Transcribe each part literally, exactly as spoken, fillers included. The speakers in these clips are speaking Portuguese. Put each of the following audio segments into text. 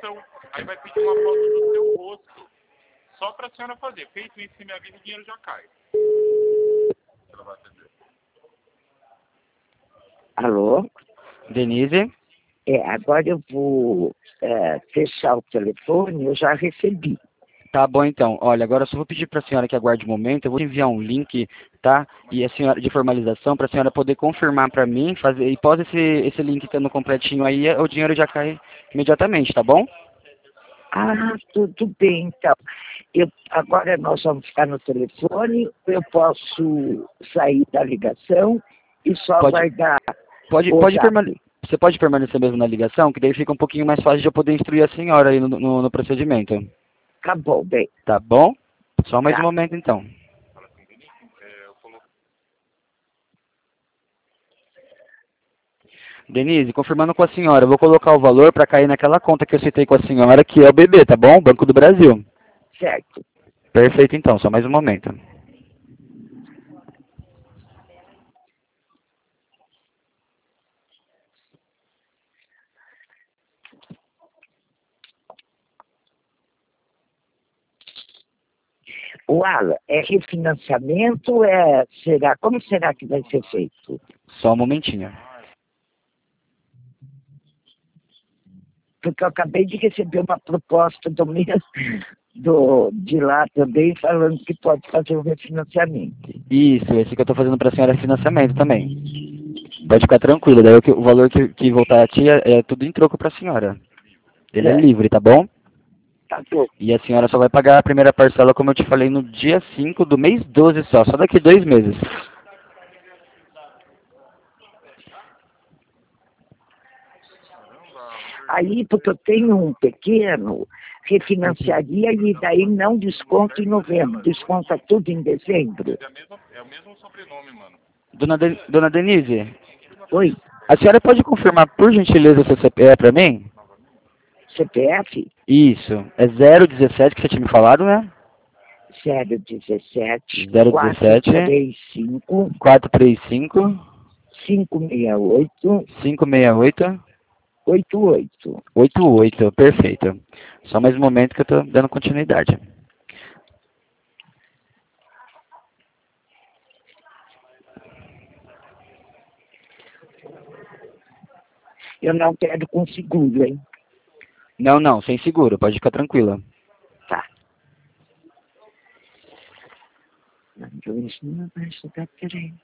ligação. Aí vai pedir uma foto do seu rosto. Só pra senhora fazer. Feito isso, se me avisa, o dinheiro já cai. Ela vai atender. Alô? Denise? É, agora eu vou é, fechar o telefone, eu já recebi. Tá bom então. Olha, agora eu só vou pedir para a senhora que aguarde um momento. Eu vou enviar um link, tá? E a senhora de formalização para a senhora poder confirmar para mim, fazer e pós esse esse link estando completinho aí, o dinheiro já cai imediatamente, tá bom? Ah, tudo bem, então. Eu, agora nós vamos ficar no telefone, eu posso sair da ligação e só Pode aguardar pode o pode zap. permane Você pode permanecer mesmo na ligação, que daí fica um pouquinho mais fácil de eu poder instruir a senhora aí no, no, no procedimento. Tá bom, bem. Tá bom? Só mais um Tá. momento então. Denise, confirmando com a senhora, eu vou colocar o valor para cair naquela conta que eu citei com a senhora, que é o B B, tá bom? Banco do Brasil. Certo. Perfeito então, só mais um momento. O Alan, é refinanciamento? É, será, como será que vai ser feito? Só um momentinho. Porque eu acabei de receber uma proposta do mesmo, do, de lá também, falando que pode fazer o refinanciamento. Isso, esse que eu tô fazendo pra senhora é financiamento também. Pode ficar tranquila, daí o, que- o valor que, que voltar a ti é, é tudo em troco pra senhora. Ele é É, livre, tá bom? tá bom. E a senhora só vai pagar a primeira parcela, como eu te falei, no dia cinco do mês doze só, só daqui dois meses. Aí, porque eu tenho um pequeno, refinanciaria e daí não desconto em novembro, desconta tudo em dezembro. É, a mesma, é o mesmo sobrenome, mano. Dona, De, Dona Denise, Oi, a senhora pode confirmar, por gentileza, o seu C P F pra mim? C P F Isso, é zero dezessete que você tinha me falado, né? zero dezessete zero quatrocentos e dezessete, trinta e cinco quatrocentos e trinta e cinco, quinhentos e sessenta e oito quinhentos e sessenta e oito, oitenta e oito. oitenta e oito, perfeito. Só mais um momento que eu tô dando continuidade. Eu não quero com seguro, hein? Não, não, sem seguro, pode ficar tranquila. Tá. Dois mil abaixo da três.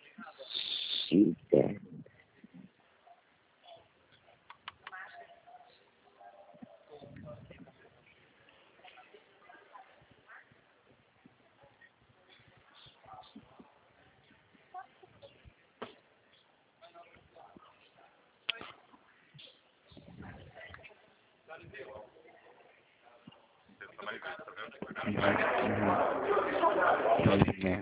Uhum.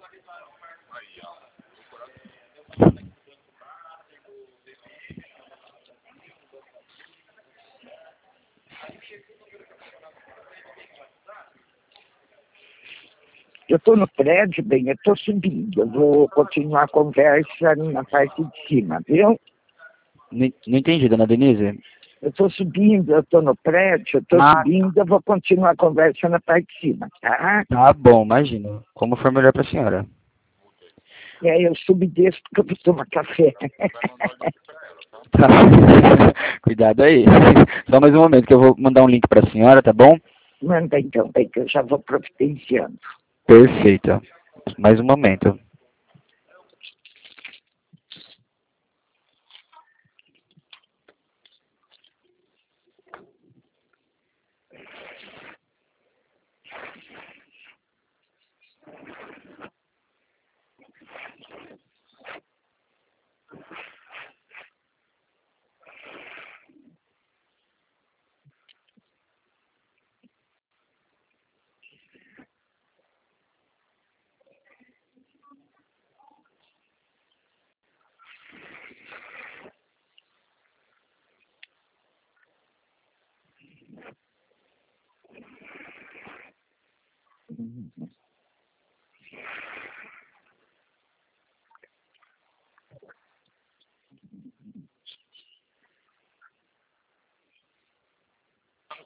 Eu estou no prédio, bem, eu estou subindo. Eu vou continuar a conversa na parte de cima, viu? Não não entendi, dona Denise. Eu estou subindo, eu estou no prédio, eu estou Ah, subindo, eu vou continuar a conversa na parte de cima, tá? tá bom, imagino. Como for melhor pra senhora. E aí eu subo e desço porque eu vou tomar café. Tá. Cuidado aí. Só mais um momento que eu vou mandar um link pra senhora, tá bom? Manda então, bem, que eu já vou providenciando. Perfeito. Mais um momento.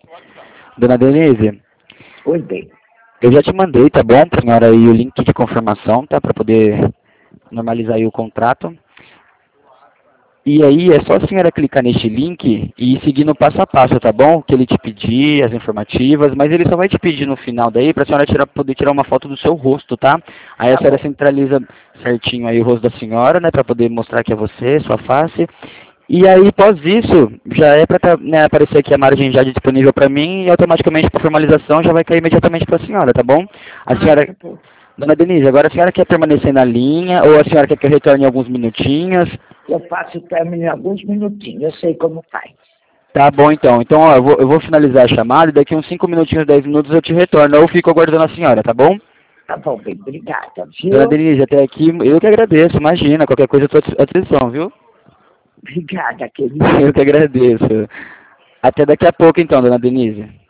seu WhatsApp. Dona Denise, Oi, bem. eu já te mandei, tá bom, pra senhora aí o link de confirmação, tá? Pra poder normalizar aí o contrato. E aí é só a senhora clicar neste link e ir seguindo passo a passo, tá bom? Que ele te pedir, as informativas, mas ele só vai te pedir no final daí pra senhora tirar, poder tirar uma foto do seu rosto, tá? Aí a Tá senhora bom. centraliza certinho aí o rosto da senhora, né? Pra poder mostrar que é você, sua face. E aí, após isso, já é pra tá, né, aparecer aqui a margem já disponível pra mim e automaticamente por formalização já vai cair imediatamente pra senhora, tá bom? A Ah, senhora... tá bom. Dona Denise, agora a senhora quer permanecer na linha ou a senhora quer que eu retorne alguns minutinhos? Eu faço o término em alguns minutinhos, eu sei como faz. Tá bom então. Então, ó, eu vou, eu vou finalizar a chamada e daqui uns cinco minutinhos, dez minutos eu te retorno. Eu fico aguardando a senhora, tá bom? Tá bom, bem, obrigada, Dona viu? Denise, até aqui eu que agradeço, imagina, qualquer coisa eu estou à disposição, viu? Obrigada, querida. Eu que agradeço. Até daqui a pouco então, Dona Denise.